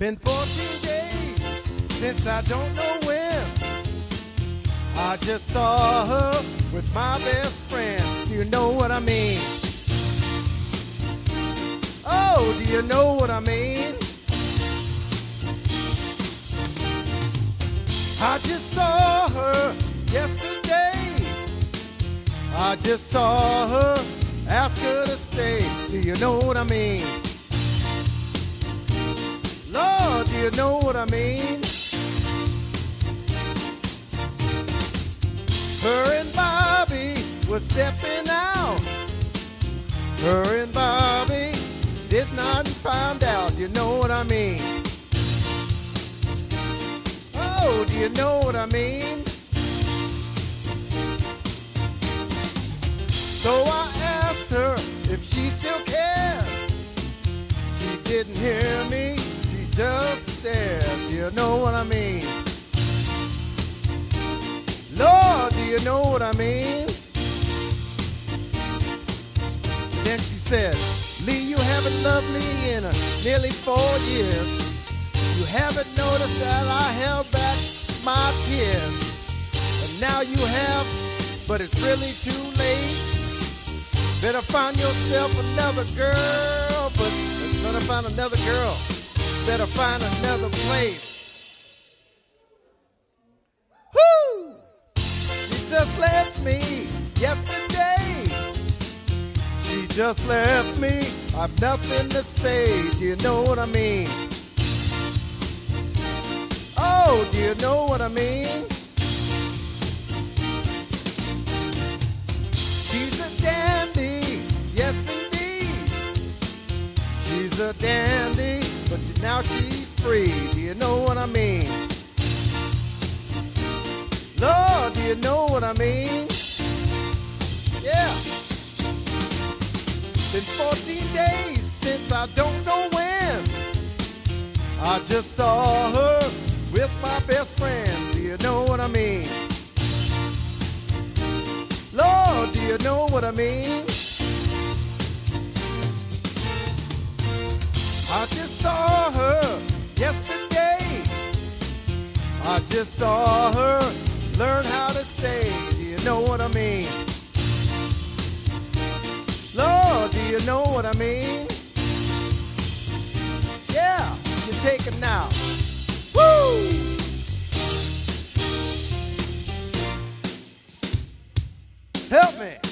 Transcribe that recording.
Been 14 days since I don't know when. I just saw her with my best friend. Do you know what I mean? Oh, do you know what I mean? I just saw her yesterday. I just saw her, ask her to stay. Do you know what I mean? Lord, do you know what I mean? Her and Bobby were stepping out. Her and Bobby did not find out. You know what I mean? Oh, do you know what I mean? So I asked her if she still cared. She didn't hear me. She just stared. Do you know what I mean? Lord, do you know what I mean? Then she said, Lee, you haven't loved me in nearly 4 years. You haven't noticed that I held back my tears. And now you have, but it's really too late. Better find yourself another girl, but better find another girl. Better find another place. Whoo! She just left me yesterday. She just left me. I've nothing to say. Do you know what I mean? Oh, do you know what I mean? She's a dandy, yes indeed. She's a dandy, but now she's free. Do you know what I mean? Lord, do you know what I mean? Yeah. Been 14 days since I don't know when. I just saw her with my best friend. Do you know what I mean? Lord, do you know what I mean? I just saw her yesterday. I just saw her learn how to stay. Do you know what I mean? Lord, do you know what I mean? Yeah, you take it now. Woo! Help me.